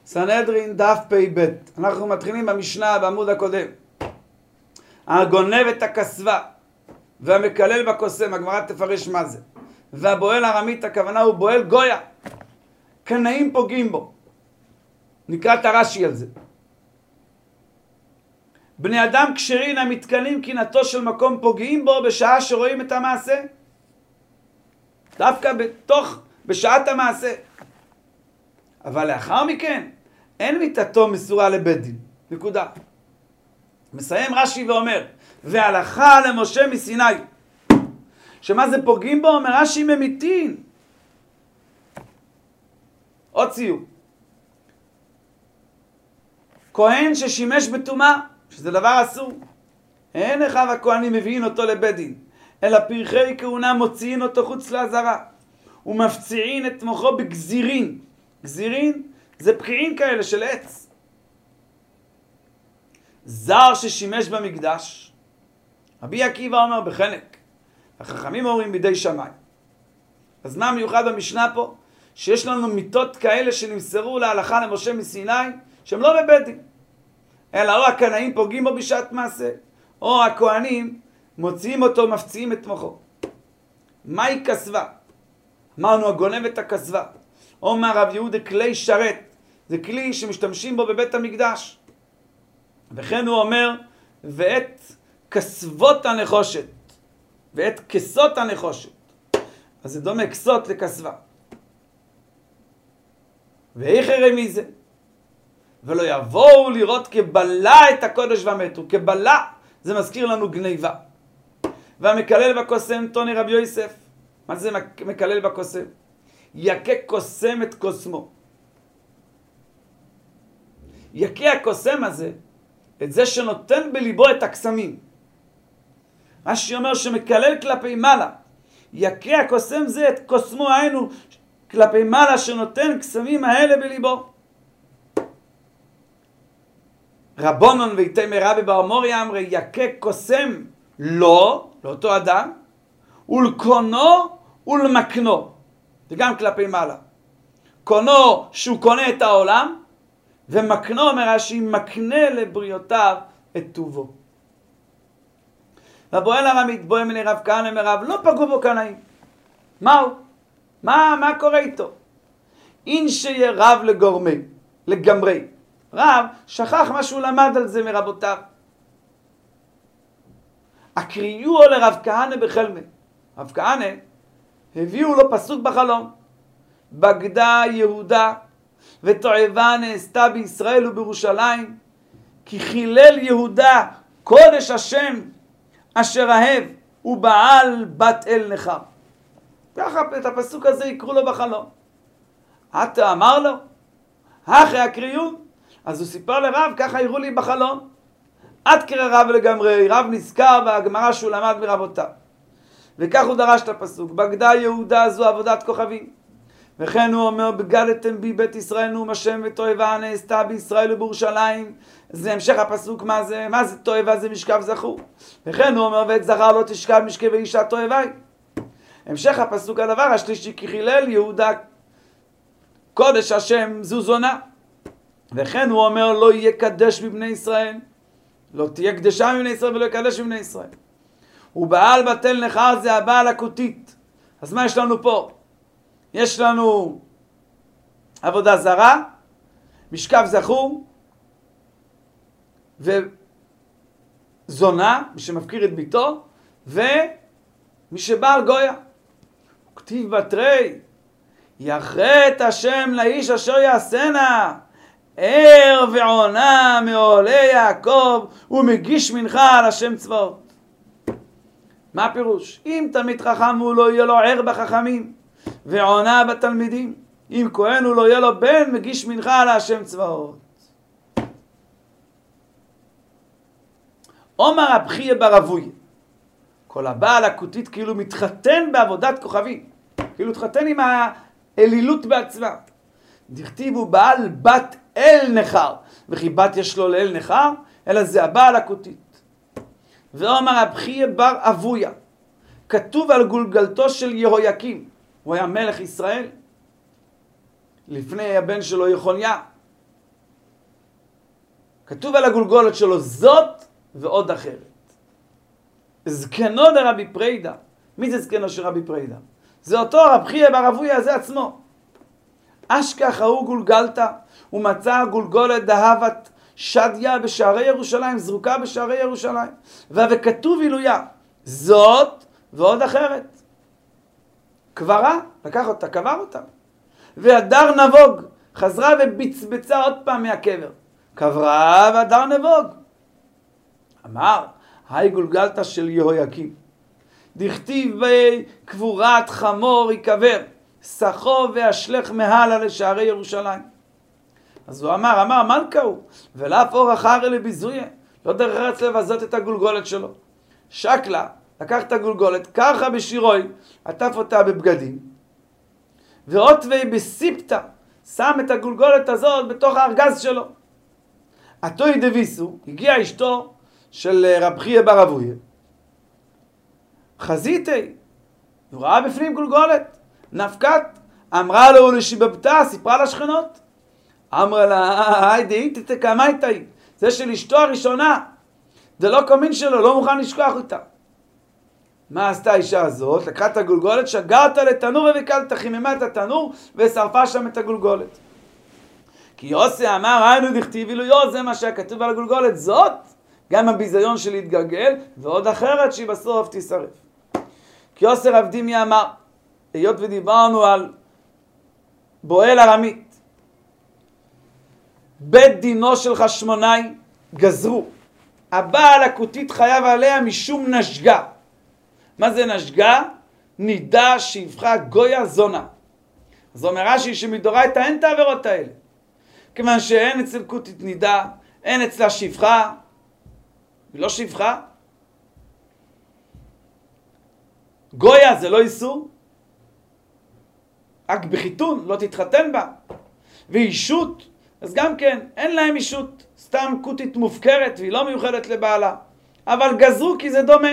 סנהדרין דף פ"ב. אנחנו מתחילים במשנה בעמוד הקודם. הגונב את הכסבה והמקלל בקוסם, הגמרא תפרש מה זה. והבועל ארמית, הכוונה הוא בועל גויה. קנאים פוגעים בו. נקרא את הרש"י על זה. בני אדם כשרים המתקנים קנאתו של מקום פוגעים בו בשעה שרואים את המעשה. דווקא בשעת המעשה. אבל לאחר מכן אין מיתתו מסורה לבית דין. נקודה. מסיים רש"י ואומר, והלכה למשה מסיני. שמה זה פוגעים בו? אומר רש"י ממיתין. עוד ציור. כהן ששימש בטומאה, שזה דבר אסור. אין אחד הכהנים מביאים אותו לבית דין, אלא פרחי כהונה מוציאים אותו חוץ לעזרה, ומפציעים את מוחו בגזירין. גזירין זה פקיעים כאלה של עץ. זר ששימש במקדש, רבי עקיבא אומר בחנק, החכמים אומרים בידי שמיים. אז מה מיוחד במשנה פה? שיש לנו מיתות כאלה שנמסרו להלכה למשה מסיני, שהם לא בבית דין, אלא או הקנאים פוגעים בו בשעת מעשה, או הכהנים מוציאים אותו, מפציעים את מוחו. מהי כסבה? אמרנו הגונב את הכסבה. אומר רב יהודה כלי שרת, זה כלי שמשתמשים בו בבית המקדש. וכן הוא אומר, ואת כסבות הנחושת, ואת כסות הנחושת. אז זה דומה כסות לכסבה. ואיך הרי מי זה? ולא יבואו לראות כבלה את הקודש ומתו. כבלה זה מזכיר לנו גניבה. והמקלל בקוסם תוני רבי יוסף. מה זה מקלל בקוסם? יקה קוסם את קוסמו. יקה הקוסם הזה, את זה שנותן בליבו את הקסמים. רש"י אומר שמקלל כלפי מעלה. יקה הקוסם זה את קוסמו, היינו כלפי מעלה שנותן קסמים האלה בליבו. רבונון ויתמי רבי בר מוריה אמרי יקה קוסם לא, לאותו אדם, ולקונו ולמקנו. זה גם כלפי מעלה. קונו שהוא קונה את העולם, ומקנו אומר רש"י מקנה לבריאותיו את טובו. והבועל ארמית בוא מני רב כהנא מרב לא פגעו בו קנאים. מהו? מה קורה איתו? אין שיהיה רב לגמרי. רב שכח מה שהוא למד על זה מרבותיו. הקריאו לרב כהנא בחלמה. רב כהנא הביאו לו פסוק בחלום. בגדה יהודה ותועבה נעשתה בישראל ובירושלים, כי חילל יהודה קודש השם אשר אהב ובעל בת אל נחר. ככה את הפסוק הזה יקראו לו בחלום. אתה אמר לו, אחרי הקריאו, אז הוא סיפר לרב, ככה יראו לי בחלום. עד קרא רב לגמרי, רב נזכר בהגמרא שהוא למד מרבותיו. וכך הוא דרש את הפסוק, בגדה יהודה זו עבודת כוכבים. וכן הוא אומר, בגדתם בי בית ישראל נאום השם ותועבה נעשתה בישראל ובירושלים. זה המשך הפסוק, מה זה? מה זה תועבה? זה משכב זכור. וכן הוא אומר, ואת זכר לא תשכב משכב ואישה תועבה. המשך הפסוק הדבר השלישי, כי חילל יהודה קודש השם זו זונה. וכן הוא אומר, לא יהיה קדש מבני ישראל, לא תהיה קדשה מבני ישראל ולא יקדש מבני ישראל. ובעל בת אל נחר זה הבעל הכותית. אז מה יש לנו פה? יש לנו עבודה זרה, משכב זכור, וזונה, מי שמפקיר את ביתו, ומי שבעל גויה. הוא כתיב בתרי, יחרט השם לאיש אשר יעשנה, ער ועונה מעולי יעקב, ומגיש מנחה על השם צבאות. מה הפירוש? אם תלמיד חכם הוא לא יהיה לו ער בחכמים, ועונה בתלמידים. אם כהן הוא לא יהיה לו בן, מגיש מנחה על השם צבאות. אומר רב חייא בר אבויה, כל הבעל הכותית כאילו מתחתן בעבודת כוכבים, כאילו מתחתן עם האלילות בעצמה. דכתיבו בעל בת אל נחר, וכי בת יש לו לאל נחר, אלא זה הבעל הכותית. ואומר רב חייא בר אבויה, כתוב על גולגלתו של יהויקים, הוא היה מלך ישראל, לפני הבן שלו יחוניה. כתוב על הגולגולת שלו, זאת ועוד אחרת. זקנו דרבי פרידה. מי זה זקנו של רבי פרידה? זה אותו רב חייא בר אבויה הזה עצמו. אשכח ההוא גולגלתא, ומצא גולגולת דהבת שדיה בשערי ירושלים, זרוקה בשערי ירושלים. וכתוב עילויה, זאת ועוד אחרת. קברה, לקח אותה, קבר אותה. והדר נבוג, חזרה ובצבצה עוד פעם מהקבר. קברה והדר נבוג. אמר, היי גולגלתא של יהויקים. דכתיב בקבורת חמור יקבר, סחו והשלך מהלה לשערי ירושלים. אז הוא אמר, מלכה הוא, ולאף אור אחר לביזויה, לא דרך ארץ לבזות את הגולגולת שלו. שקלה, לקח את הגולגולת, ככה בשירוי, עטף אותה בבגדים, ועוטווי בסיפתא, שם את הגולגולת הזאת בתוך הארגז שלו. עתוי דביסו, הגיעה אשתו של רב חייא בר אבויה, חזיתי, הוא ראה בפנים גולגולת, נפקת, אמרה לו לשיבבתה, סיפרה לשכנות, אמרה לה, היי דהית תקמייתה היא, זה של אשתו הראשונה, זה לא קומין שלו, לא מוכן לשכוח אותה. מה עשתה האישה הזאת? לקחה את הגולגולת, שגעה אותה לתנור וקלטה, חיממה את התנור ושרפה שם את הגולגולת. כי יוסי אמר, היינו דכתיב עילויו, זה מה שכתוב על הגולגולת, זאת גם הביזיון שלי יתגלגל, ועוד אחרת שהיא בסוף תישרף. כי יוסי רב דימי אמר, היות ודיברנו על בועל ארמית, בית דינו של חשמונאי גזרו, הבעל הכותית חייב עליה משום נשגה. מה זה נשגה? נידה שפחה גויה זונה. אז אומר רש"י שמדורייתא אין את העבירות האלה. כיוון שאין אצל כותית נידה, אין אצלה שפחה, היא לא שפחה. גויה זה לא איסור, רק בחיתון, לא תתחתן בה. ואישות, אז גם כן, אין להם אישות, סתם כותית מופקרת והיא לא מיוחדת לבעלה. אבל גזרו כי זה דומה.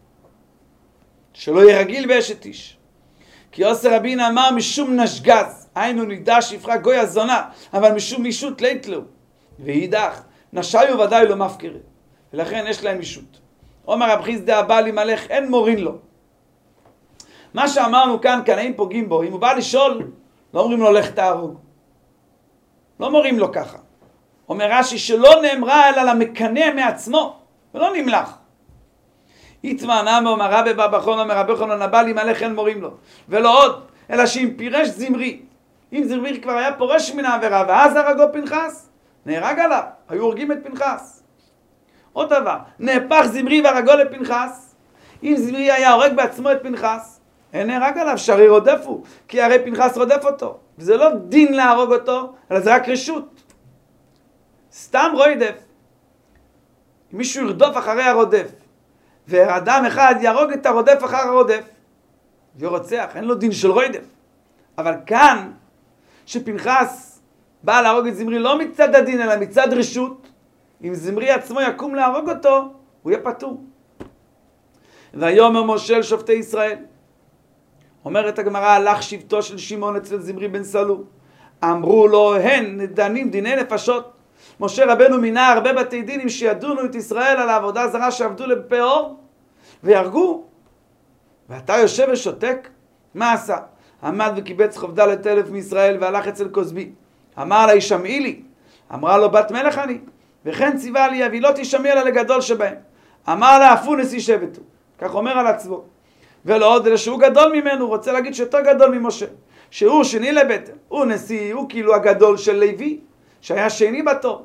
שלא יהיה רגיל באשת איש. כי יוסי רבין אמר משום נשגז, היינו נידה שפחה גויה זונה, אבל משום אישות ליתלו. ואידך, נשיו ודאי לא מפקרת. ולכן יש להם אישות. אומר רב חיסדא הבא למלך, אין מורין לו. מה שאמרנו כאן, האם פוגעים בו, אם הוא בא לשאול, לא אומרים לו לך תהרוג. לא מורים לו ככה. אומר רש"י שלא נאמרה אלא למקנא מעצמו, ולא נמלך. יתמענה מאמר רבי בבא חנן אומר רבי חנן הבא למלך אין מורים לו. ולא עוד, אלא שאם פירש זמרי, אם זמרי כבר היה פורש מן העבירה, ואז הרגו פנחס, נהרג עליו, היו הורגים את פנחס. עוד דבר, נהפך זמרי והרגו לפנחס, אם זמרי היה הורג בעצמו את פנחס, אין נהרג עליו, שהרי רודפו, כי הרי פנחס רודף אותו. וזה לא דין להרוג אותו, אלא זה רק רשות. סתם רודף. אם מישהו ירדוף אחרי הרודף, ואדם אחד ירוג את הרודף אחר הרודף, ורוצח, אין לו דין של רודף. אבל כאן, שפנחס בא להרוג את זמרי לא מצד הדין, אלא מצד רשות, אם זמרי עצמו יקום להרוג אותו, הוא יהיה פטור. ויאמר משה אל שופטי ישראל, אומרת הגמרא, הלך שבטו של שמעון אצל זמרי בן סלו. אמרו לו, הן דנים דיני נפשות. משה רבנו מינה הרבה בתי דינים שידונו את ישראל על העבודה זרה שעבדו לפה אור, וירגו. ואתה יושב ושותק? מה עשה? עמד וקיבץ חובדלת 1,000 מישראל והלך אצל כוזבי. אמר לה, שמעי לי. אמרה לו, בת מלך אני. וכן ציווה לי, אבי לא תשמעי אלא לגדול שבהם. אמר לה, אפו נשיא שבטו. כך אומר על עצמו. ולא עוד, אלא שהוא גדול ממנו, הוא רוצה להגיד שיותר גדול ממשה. שהוא שני לבטן, הוא נשיא, הוא כאילו הגדול של לוי, שהיה שני בתור.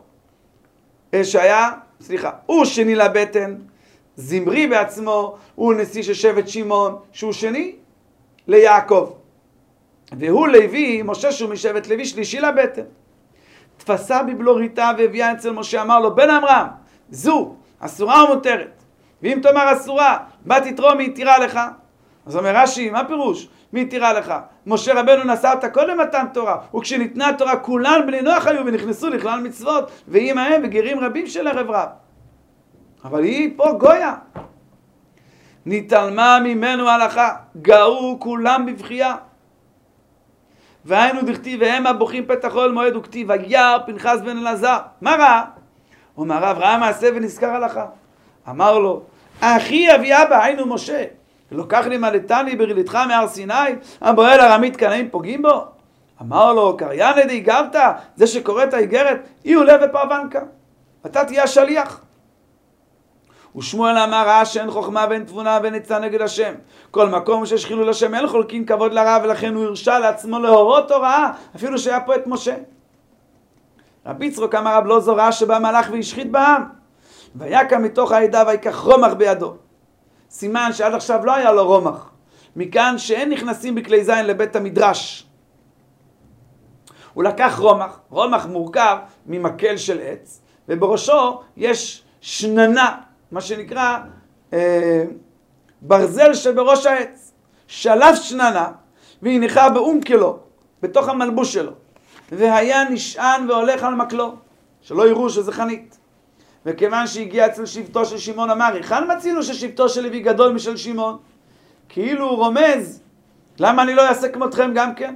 הוא שני לבטן, זמרי בעצמו, הוא נשיא של שבט שמעון, שהוא שני ליעקב. והוא לוי, משה שהוא משבט לוי, שלישי לבטן. תפסה בבלוריתה והביאה אצל משה, אמר לו, בן אברהם, זו, אסורה או מותרת? ואם תאמר אסורה, בת יתרו מי יתירה לך? אז אומר רש"י, מה פירוש? מי יתירה לך? משה רבנו נשא אותה קודם מתן תורה, וכשניתנה התורה כולן בני נוח היו ונכנסו לכלל מצוות, והיא מהם וגרים רבים של ערב רב. אבל היא פה גויה. נתעלמה ממנו הלכה, גאו כולם בבכייה. והיינו דכתיב, והם הבוכים פתח אוהל מועד וכתיב, וירא פנחס בן אלעזר. מה ראה? אומר הרב, ראה מעשה ונזכר הלכה. אמר לו, אחי אבי אבא, היינו משה, ולוקח לי מלטני ברילתך מהר סיני, הבועל ארמית קנאים פוגעים בו? אמר לו, קריינא דאיגרת, זה שקורא את האיגרת, אי הוא לב ופרבנקה, אתה תהיה השליח. ושמואל אמר, ראה שאין חוכמה ואין תבונה ואין עצה נגד השם. כל מקום שיש חילול השם אין חולקין כבוד לרע, ולכן הוא הרשה לעצמו להורות הוראה, אפילו שהיה פה את משה. רבי יצחק אמר, רב לא זו ראה שבא מלאך והשחית בעם, ויקם מתוך העדה ויקח רומח בידו. סימן שעד עכשיו לא היה לו רומח. מכאן שאין נכנסים בכלי זין לבית המדרש. הוא לקח רומח, רומח מורכב ממקל של עץ, ובראשו יש שננה, מה שנקרא ברזל שבראש העץ. שלף שננה והניחה באונקלו, בתוך המלבוש שלו, והיה נשען והולך על מקלו, שלא יראו שזה חנית. וכיוון שהגיע אצל שבטו של שמעון אמר, היכן מצינו ששבטו של לוי גדול משל שמעון? כאילו הוא רומז, למה אני לא אעשה כמותכם גם כן?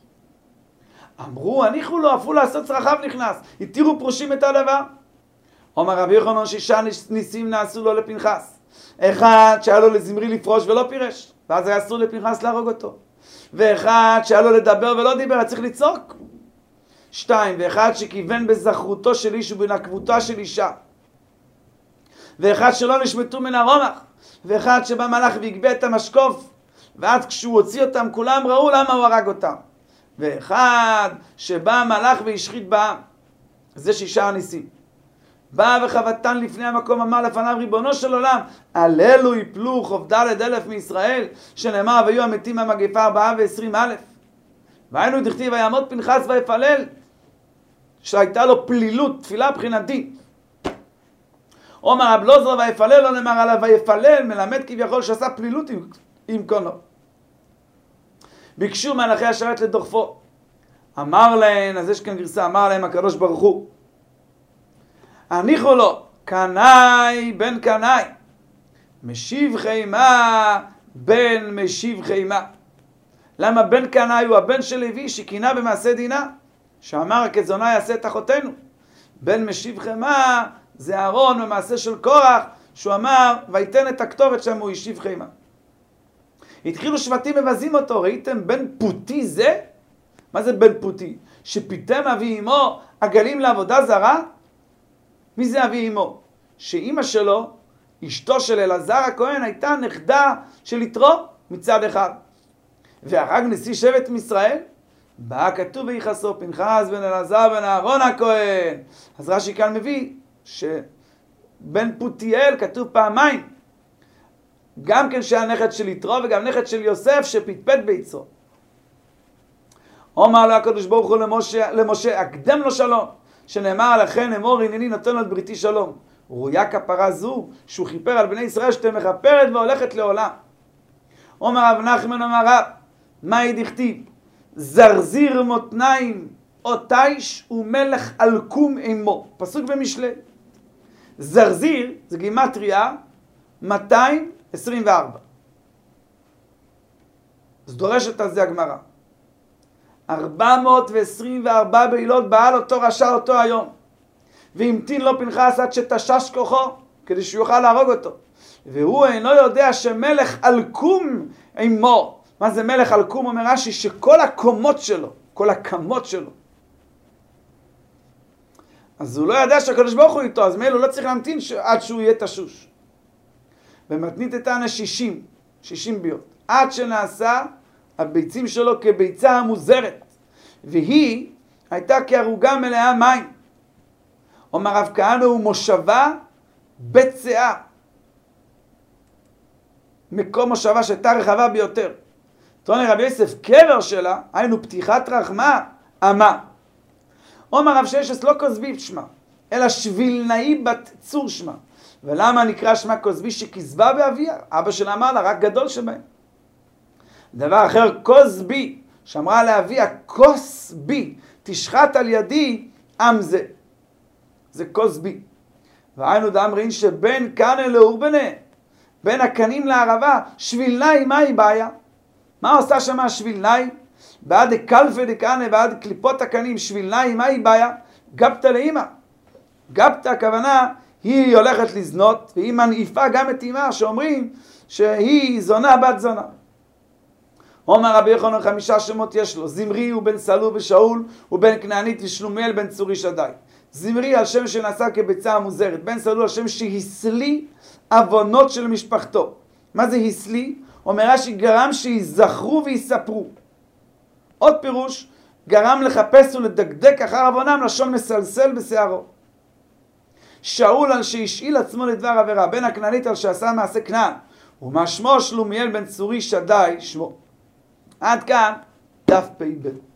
אמרו, הניחו לו, אפילו לעשות צרכיו נכנס, התירו פרושים את הדבר. אומר רבי יוחנן, 6 ניסים נעשו לו לפנחס. אחד שהיה לו לזמרי לפרוש ולא פירש, ואז היה אסור לפנחס להרוג אותו. ואחד שהיה לו לדבר ולא דיבר, היה צריך לצעוק. 2, ואחד שכיוון בזכרותו של איש ובנקבותה של אישה. ואחד שלא נשמטו מן הרומח. ואחד שבא מלאך והגבה את המשקוף, ועד כשהוא הוציא אותם כולם ראו למה הוא הרג אותם. ואחד שבא מלאך והשחית בעם. זה 6 ניסים. בא וחבטן לפני המקום, אמר לפניו, ריבונו של עולם, הללו יפלו כ"ד,000 מישראל, שנאמר ויהיו המתים מהמגפה 420,000. והיינו דכתיב ויעמוד פנחס ויפלל, שהייתה לו פלילות, תפילה בחינתית. אומר רב לוזר ויפלל, לא נאמר עליו ויפלל, מלמד כביכול שעשה פלילות עם קונו. ביקשו מלאכי השרת לדוחפו. אמר להם, אז יש כאן גרסה, אמר להם הקדוש ברוך הוא, הניחו לו, קנאי בן קנאי, משיב חיימה בן משיב חיימה. למה בן קנאי הוא הבן של לוי שכינה במעשה דינה, שאמר כזונה יעשה את אחותינו. בן משיב חיימה זה אהרון במעשה של קורח, שהוא אמר ויתן את הקטורת שם הוא ישיב חיימה. התחילו שבטים מבזים אותו, ראיתם בן פוטי זה? מה זה בן פוטי? שפיתם אבי אמו עגלים לעבודה זרה? מי זה אבי אמו? שאימא שלו, אשתו של אלעזר הכהן, הייתה נכדה של יתרו מצד אחד. והרג נשיא שבט מישראל, בא כתוב ויחסו פנחס בן אלעזר בן אהרון הכהן. אז רש"י כאן מביא שבן פותיאל כתוב פעמיים, גם כן שהיה נכד של יתרו וגם נכד של יוסף שפטפט ביצרו. אומר לו הקדוש ברוך הוא למשה, אקדם לו שלום, שנאמר לכן אמור הנני נותן לו את בריתי שלום. ראויה כפרה זו שהוא כיפר על בני ישראל שתהיה מכפרת והולכת לעולם. אומר רב נחמן אמר רב, מהי דכתיב? זרזיר מותניים או תיש ומלך אלקום עמו. פסוק במשלי. זרזיר זה גימטריה 224. אז דורשת על זה הגמרא. 424 בעילות בעל אותו רשע אותו היום. והמתין לו פנחס עד שתשש כוחו, כדי שהוא יוכל להרוג אותו. והוא אינו יודע שמלך אלקום עמו. מה זה מלך אלקום? אומר רש"י שכל הקומות שלו, כל הקמות שלו. אז הוא לא ידע שהקדוש ברוך הוא איתו, אז מילא הוא לא צריך להמתין עד שהוא יהיה תשוש. ומתנית את הענה 60 ביות. עד שנעשה הביצים שלו כביצה המוזרת. והיא הייתה כערוגה מלאה מים. אומר רב כהנא הוא מושבה בצעה. מקום מושבה שהייתה רחבה ביותר. תראו רבי יוסף, קבר שלה, היינו פתיחת רחמה, אמה. אומר רב ששס לא כוזבי שמה, אלא שבילנאי בת צור שמה. ולמה נקרא שמה כוזבי? שכזבה באביה. אבא שלה אמר לה, רק גדול שבהם. דבר אחר, כוזבי, שאמרה לאביה, כוסבי, תשחט על ידי עם זה. זה כוסבי. והיינו דאמרין שבין קנה לאורבנה, בין הקנים לערבה, שבילנאי, מה היא בעיה? מה עושה שמה שבילנאי? בעד קלפה דקנה, בעד קליפות הקנים, שבילנאי, מה היא בעיה? גפת לאמא. גפתה הכוונה, היא הולכת לזנות, והיא מנעיפה גם את אמה, שאומרים שהיא זונה בת זונה. אומר רבי יוחנן 5 שמות יש לו, זמרי הוא בן סלו ושאול, הוא בן כנענית ושלומיאל בן צורי שדי. זמרי על שם שנעשה כביצה המוזרת, בן סלו על שם שהסלי אבונות של משפחתו. מה זה הסלי? אומר רש"י, גרם שיזכרו ויספרו. עוד פירוש, גרם לחפש ולדקדק אחר אבונם, לשון מסלסל בשערו. שאול על שהשאיל עצמו לדבר עבירה, בן הכנענית על שעשה מעשה כנען, ומה שמו שלומיאל בן צורי שדי שמו. עד כאן דף פ"ב.